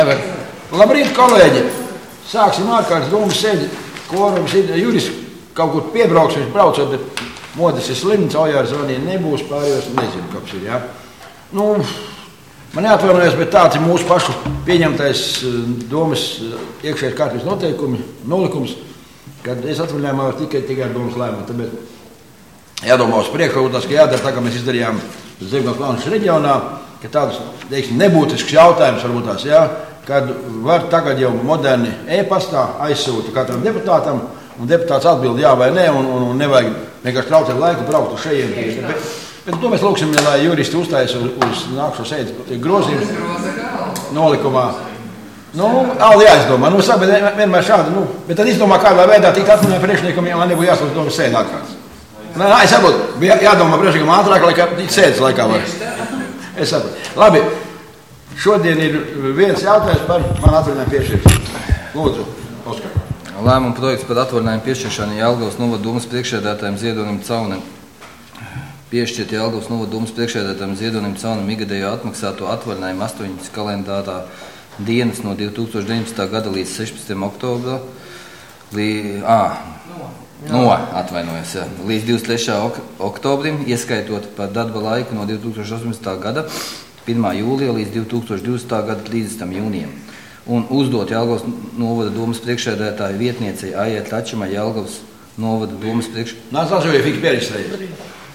Labrīt, kolēģi! Sāksim ārkārtas domas sēdi. Kvorums ir jurists kaut kur piebrauks, viņš braucot, bet modes ir slims, Aujārs zvanīja nebūs, pārējos nezinu, kāds ir, jā. Nu, man jāatvainojas, bet tāds ir mūsu pašu pieņemtais domas iekšējais kārtības noteikumi, nolikums, kad es atvaļinājumā varu tikai ar domas lēmumu. Tāpēc jādomā uz priekšu, ka jādara tā, kā mēs izdarījām Zemgales Launas reģionā, ka tādus, teiksim, nebūtisks jautājums varbūt tās, jā, kad var tagad jau moderni e-pastā aizsūta katram deputātam, un deputāts atbild jā vai nē, un nevajag vienkārši traucēt laiku braukt uz šejiem. Bet to mēs lūksim, lai juristi uzstājas uz nākšo sēdi grozījumu nolikumā. Nu, Aldi jāizdomā, nu, saka, bet vienmēr šādi, bet tad izdomā kādā veidā tikt atmanē priekšniekam, lai nebūtu jāslūdz domas sēdi ārkārtas. Nē, es saprotu, bija jādomā priekšniekam ātrāk, lai sēdes laikā var. Es saprotu. Labi, šodien ir viens jautājums par man atvaļinājumu piešķiršanu. Lūdzu, Oskar. Lēmuma projekts par atvaļinājumu piešķiršanu Jelgavas novada domas priekšsēdētājam Ziedonim Caunim. Piešķirt Jelgavas novada domas priekšsēdētājam Ziedonim Caunim ikgadējo atmaksāto atvaļinājumu 8 kalendārā dienas no 2019. gada līdz 16. oktobra līdz 23. oktobrim, ieskaitot par darba laiku no 2018. gada 1. jūlija līdz 2020. gada 30. jūnijam. Un uzdot Jelgavas novada domas priekšsēdētāju vietniecei Aijai Tračamai Jelgavas novada domas priekšsēdētāju. Nāc, lasu, ja fiks pierakstīt.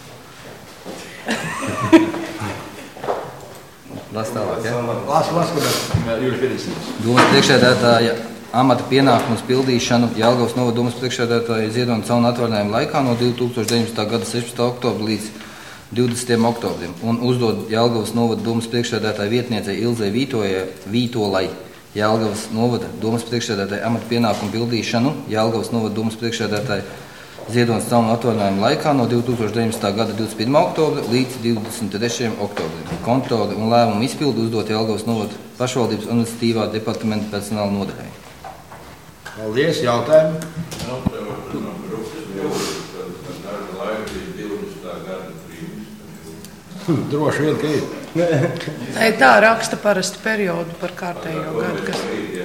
Las tālāk, ja? Las, kad Jūras pierakstīt. Domas priekšsēdētāja amata pienākumus pildīšanu Jelgavas novada domas priekšsēdētāja Ziedona Cauna atvaļinājuma laikā no 2019. gada 16. oktobra līdz 20. oktobrim. Un uzdot Jelgavas novada domas priekšsēdētāja vietniecei Ilzei Vītolai Jelgavas novada domas priekšsēdētāja amata pienākumu pildīšanu Jelgavas novada domas priekšsēdētāja Ziedonas Cauna atvaļinājuma laikā no 2019. gada 21. oktobra līdz 23. oktobrim. Kontroli un lēmumu izpildu uzdot Jelgavas novada pašvaldības administratīvā departamenta personāla nodaļai. Paldies, jautājumi. Droši vien, ka ir. Tā raksta parasti periodu par kārtējo gadu.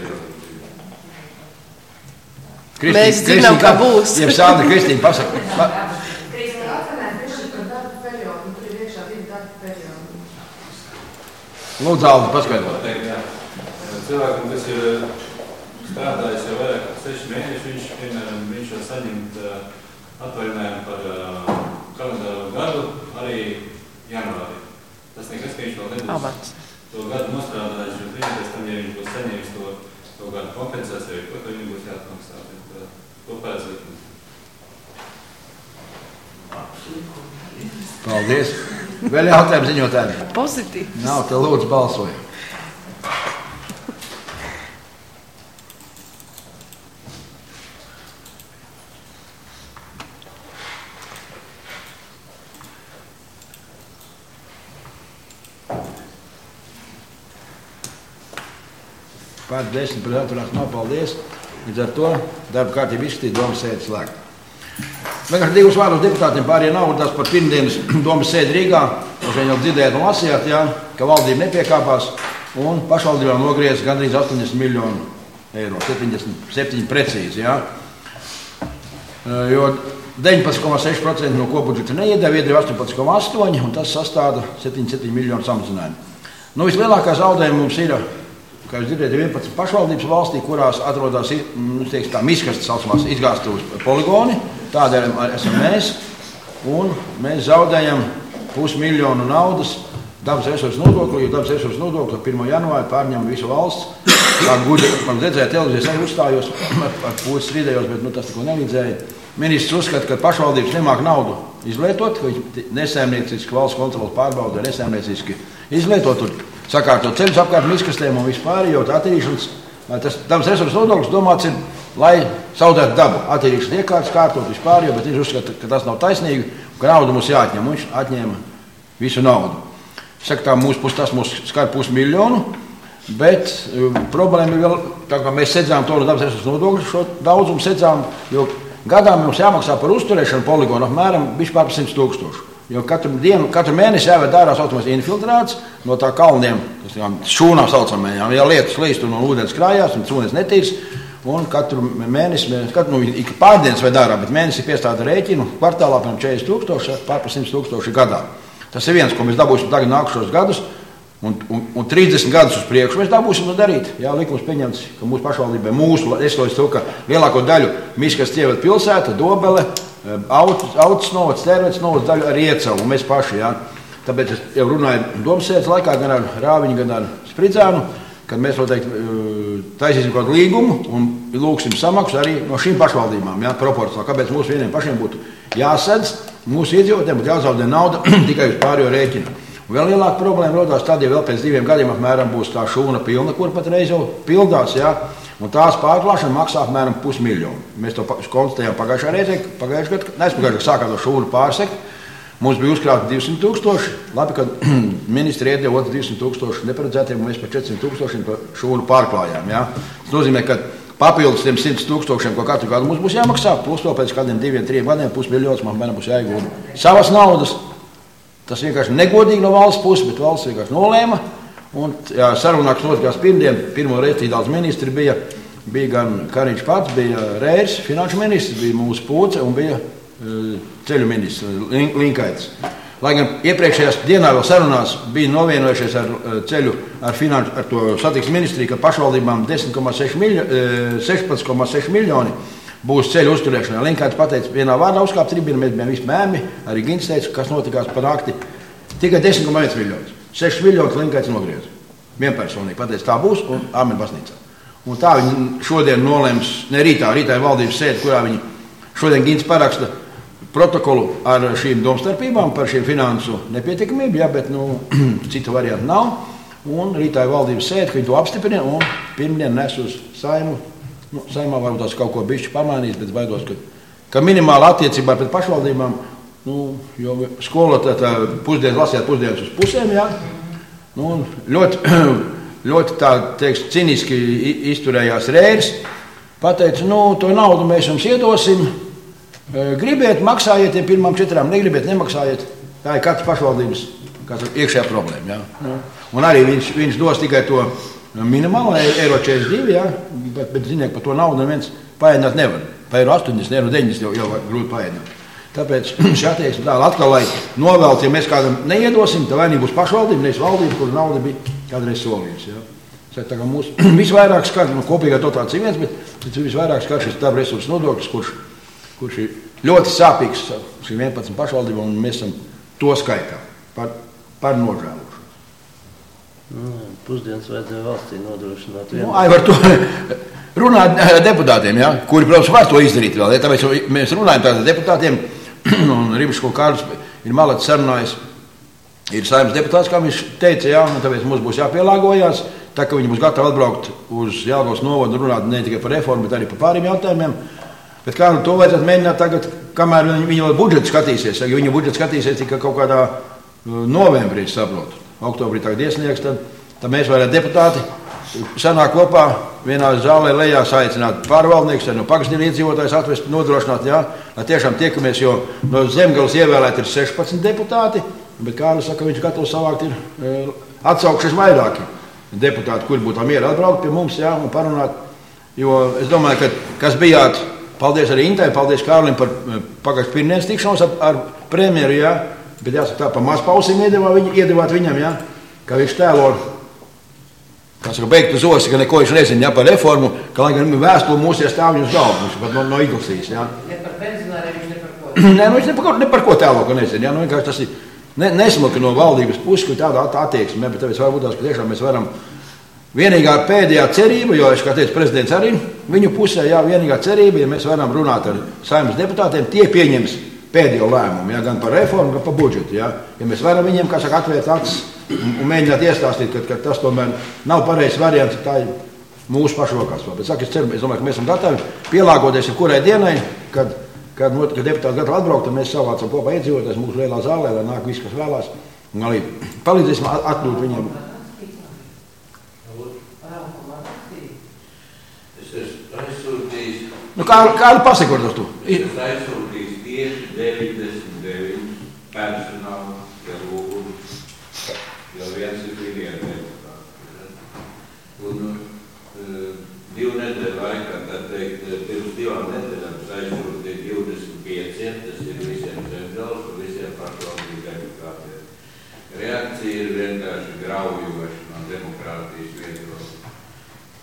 Mēs zinām, ka būs. Jeb Sandra, Kristīna, pasaka. Kristīna, atvaļinājumi piešķirt par darba periodu, un tur ir iekšā 2 darba periodi. Lūdzu, Aldi, paskaidrot. Cilvēkam, kas ir strādājis jau vairāk kā 6 mēnešus, viņš var saņemt atvaļinājumu par kalendāro gadu arī janvārī. Tas nekas, ka viņš vēl nebūs to gadu nostrādājis, jo viņš pēc tam, ja viņš būs saņēmis to gadu kompensāciju, ko viņam būs jāatmaksā. To pēcēt. Paldies. Vēl jautājumu ziņotājiem? Pozitīvs. Nav, te lūdzu balsojam. Pār 10 pret atturās nav, paldies. Līdz ar to darba kārtība izskatīt, domas sēdi slēgt. Vienkārši 2 vārdus deputātiem pārējie nav, tas par pirmdienas domas sēdi Rīgā. Jūs jau dzirdējāt un lasījāt, jā, ka valdība nepiekāpās un pašvaldībām nogriez gandrīz 80 miljonu eiro, 77 precīzi, jā. Jo 19,6% no kopbudžeta neiedeva, iedeva 18,8 un tas sastāda 77 miljonu samazinājumu. Vislielākā zaudējuma mums ir, kā jūs dzirdējat, 11 pašvaldības valstī, kurās atrodas miskastes saucamās izgāstuves poligoni. Tādēļ esam mēs, un mēs zaudējam 500 miljonu naudas dabas resursu nodokli, jo dabas resursu nodokli 1. janvāri pārņem visu valsts. Kā gudri, man redzēja televīzijas, arī uzstājos ar pusi strīdējos, bet tas tako nelīdzēja. Ministrs uzskata, ka pašvaldības nemāk naudu izlietot, ka viņi nesēmnieciski valsts kontrolas pārbauda, nesēmnieciski izlietot, sakārtot ceļus apkārt miskastēm un vispār, jo attīrīšanas, tas dabas resursu nodoklis domāts ir, lai zaudētu dabu, attīrīšanas iekārtas kārtot vispār, bet viņš uzskata, ka tas nav taisnīgi, ka naudu mums jāatņem, un viņš atņēma visu naudu. Saka, tā tas mūs skar 500 miljonu, bet problēma ir vēl, tā kā mēs sedzām to no dabas resursu nodokļu, šo daudzumu sedzām, jo gadā mums jāmaksā par uzturēšanu poligonu apmēram bišķi pār 100 000. Jo katru mēnesi jāvērt ārā saucamais infiltrāts no tā kalniem, šūnām saucamajām, ja lietas slīst un ūdens krājās un ūdens netīrs. Un katru mēnesi, ik pārdienas vai dārā, bet mēnesi piestāda rēķinu kvartālā par 40,000, pār 100,000 gadā. Tas ir viens, ko mēs dabūsim tagad nākušos gadus, un 30 gadus uz priekšu mēs dabūsim to darīt. Jā, likums pieņemts, ka mūsu pašvaldībai, es līdz to, ka lielāko daļu Miškas Cievata pilsēta, Dobele, Autas novads, Tērvets novads daļu arī iecavu, un mēs paši, jā. Tāpēc es jau runāju domas sēdes laikā gan ar Rāviņu, gan ar Spridzānu, kad mēs noteikti taisīsim kādu līgumu un lūgsim samaksu arī no šīm pašvaldībām, jā, proporcionāli. Kāpēc mums vieniem pašiem būtu jāsadz, mūsu iedzīvotājiem būtu jāzaudē nauda tikai uz pārējo rēķinu. Un vēl lielāka problēma rodās tad, ja vēl pēc 2 gadiem apmēram būs tā šūna pilna, kur patreiz jau pildās, jā, un tās pārklāšana maksā apmēram 500,000. Mēs to konstatējām pagājušajā gadā, kad sākām to šūnu pārsekt. Mums bija uzkrāta 200,000, labi, kad ministri iedeva 200,000 neparedzētiem, un mēs par 400,000 to šūnu pārklājām. Ja? Tas nozīmē, ka papildus tiem 100,000, ko katru gadu mums būs jāmaksā, plus vēl pēc kādiem 2-3 gadiem 500,000 man būs jāiegūda savas naudas. Tas vienkārši negodīgi no valsts puses, bet valsts vienkārši nolēma. Un jā, sarunāks notikās pirmdien, pirmo reizi daudz ministri bija gan Kariņš pats, bija Rērs, finanšu ministrs, bija mūsu Pūce un bija ceļu ministrs Linkaitis. Lai gan iepriekšējās dienā vēl sarunās bija novienojušies ar ceļu ar to satiksmes ministriju, ka pašvaldībām 16,6 miljoni būs ceļu uzturēšanai. Linkaitis pateica, vienā vārdā uzkāpt tribīnu, mēs bijām visi mēmi, arī Gins teica, kas notikās par nakti. Tikai 10,1 miljonus. 6 miljonus Linkaitis nogriez. Vienpersonīgi pateica, tā būs un āmen baznīcā. Un tā viņi šodien nolēms, ne rītā ir valdības sēde, kurā viņi šodien Gins paraksta protokolu ar šīm domstarpībām par šīm finansu nepietiekamību, ja, bet cita varianta nav. Un rītā ir valdības sēde, ka viņi to apstiprina un pirmdien nes uz Saimu. Saimā varbūt tās kaut ko bišķi pamainīs, bet baidos, ka minimāli attiecībā pret pašvaldībām, jo skolotāji pusdienas lasījāt pusdienas uz pusēm, ja. Ļoti tā, teiks, ciniski izturējās Rēris. Pateica, to naudu mēs jums iedosim. Gribiet, maksājiet tiem pirmām 4, negribiet, nemaksājiet. Tā ir katras pašvaldības iekšējā problēma. Ja? Un arī viņš dos tikai to minimālo eiro 42, ja? bet ziniet, par to naudu neviens paēdināt nevar. Pa eiro 80, eiro 90 jau var grūti paēdināt. Tāpēc šī attieksme tāda atkal, lai novēlt, ja mēs kādam neiedosim, tā vainīgi būs pašvaldība, nevis valdība, kur nauda bija kādreiz solījusi. Ja? Tā kā mūs visvairāk skar, kopīgā dotācija viens, bet visvairāk skar šis dabas resursu nodoklis, kurš ir ļoti sāpīgs šī 11 pašvaldība, un mēs esam to skaitā par nožēlušanu. Pusdienas vajadzēja valstī nodrošināt. Var to runāt deputātiem, ja, kuri, protams, var to izdarīt vēl. Ja, tāpēc mēs runājam tātad deputātiem, un Ribiško Kārlis ir malats sarunājis, ir Saeimas deputāts, kā viņš teica, ja, un tāpēc mums būs jāpielāgojās, tā ka viņi būs gatavi atbraukt uz Jelgavas novadu un runāt ne tikai par reformu, bet arī par pāriem jautājumiem. Bet kā to vajadzētu mēģināt tagad, kamēr viņi vēl budžetu skatīsies, jo viņi budžetu skatīsies tikai kaut kādā novembrī, saprotu. Oktobrī tagad iesniegs, tad mēs varētu deputāti sanāk kopā vienā zālē lejā aicināt pārvaldnieks, no pagastību iedzīvotājs atvest, nodrošināt, jā, lai tiešām tiekamies, jo no Zemgales ievēlēt ir 16 deputāti, bet Kārlis saka, viņš gatavs savākt ir atsaukšies vairāki deputāti, kuri būtu mieri atbraukt pie mums, jā, un parunāt, jo es domāju, ka kas bijāt, paldies arī Intai, paldies Kārlim par pagājušajā pirmdienas tikšanos ar premjeru, jā, bet jāsaka tā, pa maz pausim iedevāt viņam, jā, ka viņš tēlo, kā saka, beigtu zosi, ka neko viņš nezina, jā, par reformu, ka lai gan vēstuli mūs iestāv viņus galvu, viņš pat no Iglasīs, jā. Ne par pensionāriem viņš ne par ko. Nē, viņš ne par ko tēlo, ka nezina, jā, vienkārši tas ir nesmuka no valdības puses, ka tāda attieksme, bet tāpēc varbūt tās, ka tiešām mēs varam vienīgā pēdējā cerība, jo es, kā teicu, prezidents arī viņu pusē, jā, vienīgā cerība, ja mēs varam runāt ar Saeimas deputātiem, tie pieņems pēdējo lēmumu, jā, gan par reformu, gan par budžetu, jā. Ja mēs varam viņiem, kā saka, atvērt acis un mēģināt iestāstīt, ka tas tomēr nav pareizs variants, tā ir mūsu pašu rokās. Bet saka, es domāju, ka mēs esam gatavi pielāgoties kurai dienai, kad deputāti gatavi atbraukt, tad mēs savācam kopā iedzīvotājs mūsu lielā zālē, lai nāk viss, kas vēlās, un arī palīdzēsim atdot viņiem. Kādu pasakotos tu? Es aizsūtīju tieši 99 personāla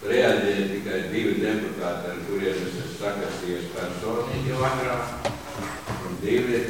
reaģēja tikai 2 deputāti, ar kuriem es sakasties personīgi vakarā, un 2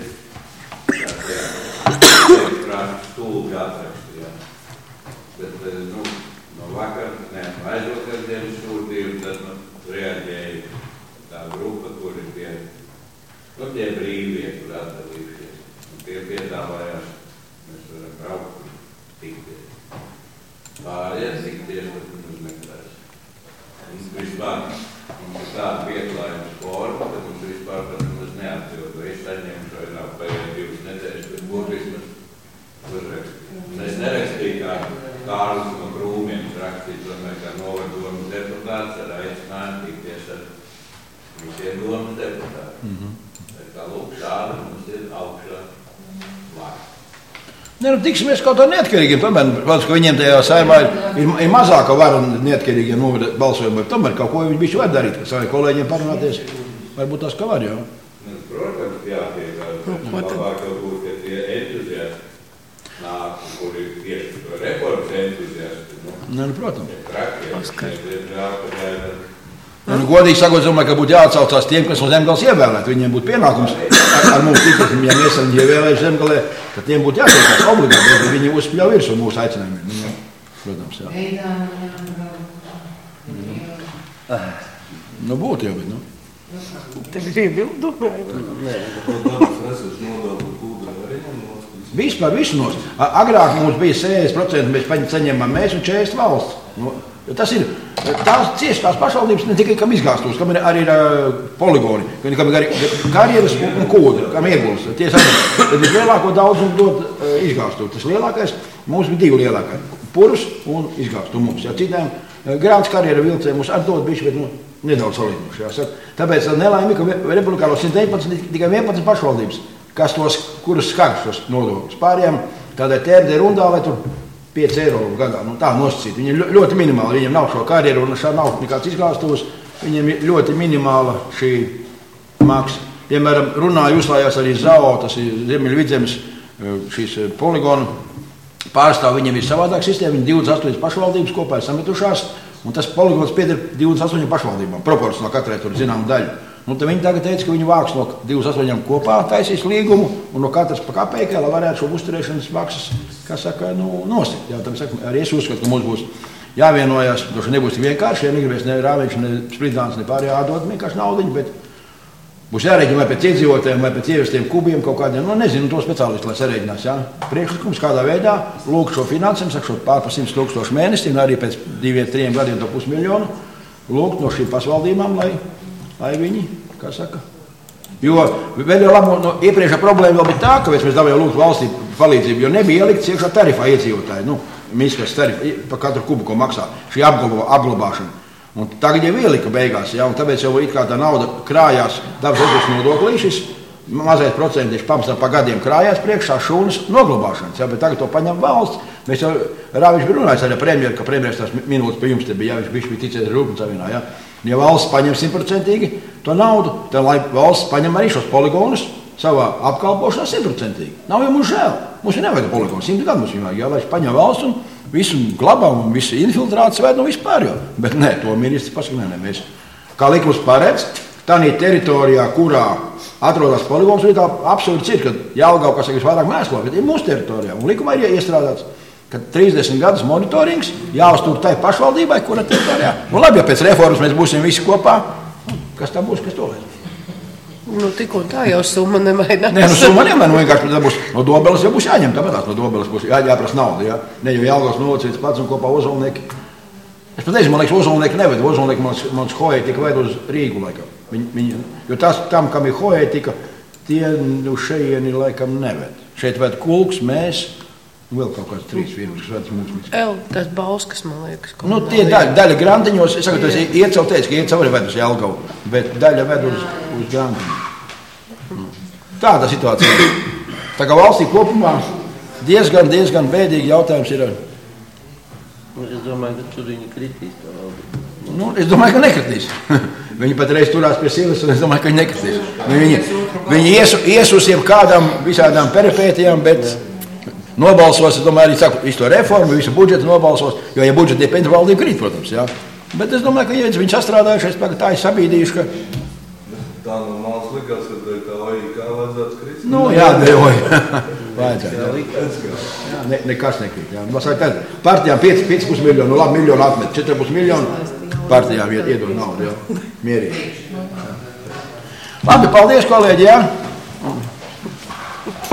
deputāti stulbi atrakstījā. Bet, no vakar, no aizvakar dienas sūtījumu, tad reaģēja tā grupa, kuri tie brīvie, kur atdalījušies. Un tie piedāvājās, mēs varam braukt un tikties. Pārējās tikties, tad mums meklēs. Un vispār, mums ir tāda vietlājums forma, ka mums vispār pat mums neatbildu. Es saņēmu šo nav paiet 2 nedēļas, bet būtu vismaz uzrakstīt. Es nerakstīju kā Kārlis no Krūmiem rakstīt, tomēr kā novadomas deputāts ar aicinājumu tikties ar visiem domas deputātiem. Tā lūk, tāda mums ir augšā vārds. Tiksimies kaut tā neatkarīgiem. Tomēr, protams, ka viņiem tajā saimā ir mazāka vara neatkarīgiem balsojumiem. Tomēr kaut ko viņi bišķi var darīt, ka saviem kolēģiem parunāties. Varbūt tas, ka var, jā. Protams, jātiek. Labāk jau būt, ka tie entuziasti nāk, kuri tieši to reformas entuziasti. Protams. Godīgi sakot, domāju, ka būtu jāatsaucās tiem, kas no Zemgales ievēlēt. Viņiem būtu pienākums ar mums tikties, ja mēs esam ievēlējuši Zemgalē, ka tiem būtu jātiekās obligāti, bet viņi uzspļauj virsū mūsu aicinājumiem. Protams, jā. Būtu jau, bet, Tev ir iebildumi? Vispār visu nos. Agrāk mums bija 60%, mēs saņemam mēs un 40 valsts. Tas ir tās pašvaldības ne tikai kam izgāstos, kam arī ir poligoni, kam ir karjeras un kūdri, kam ieguls. Tad vislielāko daudzumu dot izgāstot. Tas lielākais, mums bija 2 lielākais, purus un izgāstu mums. Ja, citām grāns karjera vilcēm mums atdod bišķi, bet nedaudz salīdinoši. Tāpēc nelaimi, ka republikānos 119 tikai 11 pašvaldības, kuras skar šos nodokļus. Pārējām tādai tērdē rundā, lai tur 5 eiro gadā, tā nosacīt. Viņiem ļoti minimāli, viņiem nav šo karjeru un šā nav nekāds izgāstos, viņiem ir ļoti minimāla šī maksa. Piemēram, runāja, uzlājās arī ZAO, tas ir Ziemeļvidzemes šīs poligonu pārstāv, viņiem ir savādāk sistēma, viņi 28 pašvaldības kopā ir sametušās, un tas poligons pieder 28 pašvaldībām, proporcionāli katrai tur zinām daļu. Tad viņi tagad teica, ka viņi vāks no 28 kopā, taisīs līgumu, un no katras pa kapeikai, lai varētu šo uzturēšanas maksas, kā saka, nosakt. Jā, arī es uzskatu, ka mums būs jāvienojās, droši nebūs vienkārši, ja negribēs ne Rāviņš, ne Spridzāns, ne pārējā jādod vienkārši naudiņu, bet būs jārēģina vai pēc iedzīvotājiem, vai pēc ievestiem kubiem kaut kādiem, nezinu, to speciālisti, lai sarēģinās, jā. Priekšlikums kādā veidā lūk šo finansēm, sakot pār par 100 000 mēnesi, un arī pēc 2-3 gadiem to 500 000 lūgt no šīm pašvaldībām, lai viņi, kā saka. Jo vēl jau labi, iepriekšā problēma vēl bija tā, ka mēs dabējām lūgt valstī palīdzību, jo nebija ielikts iekšā tarifā iedzīvotāji, miskas tarifa par katru kubu, ko maksā šī apglabāšana. Un tagad jau ielika beigās, ja, un tāpēc jau it kā tā nauda krājās dabas aizdošanas nodoklī, šis mazais procentiņš pamestā pa gadiem krājās priekšā šūnas noglabāšanas, ja, bet tagad to paņem valsts. Mēs jau Rāviņš bija runājis ar premjeru, ka premjeras tās minūtes pie jums te bija, ja viņš bija ticējis Rūpniecībai, ja. Ja valsts paņem 100% to naudu, tad lai valsts paņem arī šos poligonus savā apkalpošanā 100%. Nav jau mums žēl. Mums ir nevajag poligonu, 100 gadu mums vajag, ja, lai paņem valsts un visu glabā un visu infiltrāciju vajag no vispār jau. Bet nē, to ministrs pasaka, nē, mēs. Kā likums paredz, tādā teritorijā, kurā atrodas poligons, ir tā absurds ir, ka Jelgava, kas ir visvairāk mēslo, bet ir mūsu teritorijā. Un likumā ir iestrādāts, ka 30 gadus monitorings jāuztur tai pašvaldībai, kura teritorijā. Labi, ja pēc reformas mēs būsim visi kopā, kas tā būs, kas to lēs? Tik un tā jau summa nemainās. Nē, summa nemainās, vienkārši būs no Dobeles jau būs jāņem, tāpēc no Dobeles būs jāprasa nauda, ja? Ne jau Jelgavas novacīts pats un kopā Ozolnieki. Es pateicu, man liekas, Ozolnieki neved, Ozolnieki man hoētika ved uz Rīgu laikam. Jo tas tam, kam ir hoētika, tie šeieni laikam neved. Šeit ved Kulks, mēs, un vēl kaut kāds 3 firmas, kas ved mums. Tas Bauskas, man liekas. Tie daļa grantiņos, es saku, tas Iecau teica, ka Iecau arī ved uz Jelgavu, bet daļa ved uz grantiņu. Tāda situācija. Tā kā valstī kopumā diezgan bēdīgi jautājums ir. Es domāju, ka tur viņi kritīs tā valdība. Es domāju, ka nekritīs. Viņi pat reiz turās pie silas, un es domāju, ka viņi nekritīs. Viņi ies uz kādām visādām peripētijām, bet nobalsos, es domāju, arī saku, visu to reformu, visu budžetu nobalsos, jo, ja budžeti depend, valdība krīt, protams, jā. Bet es domāju, ka viņš sastrādājušies, tā ir sabīdījuši, ka... Tā no malas likās, ka tā OIK vajadzētu krist. Nu, jā, devoja. Vajadzētu. Jā, nekas nekrīt. Partijām 5,5 miljonu, nu labi, miljonu atmet, 4,5 miljonu partijām iedod naudu, jā, mierīgi. Labi, paldies, kolēģi, jā.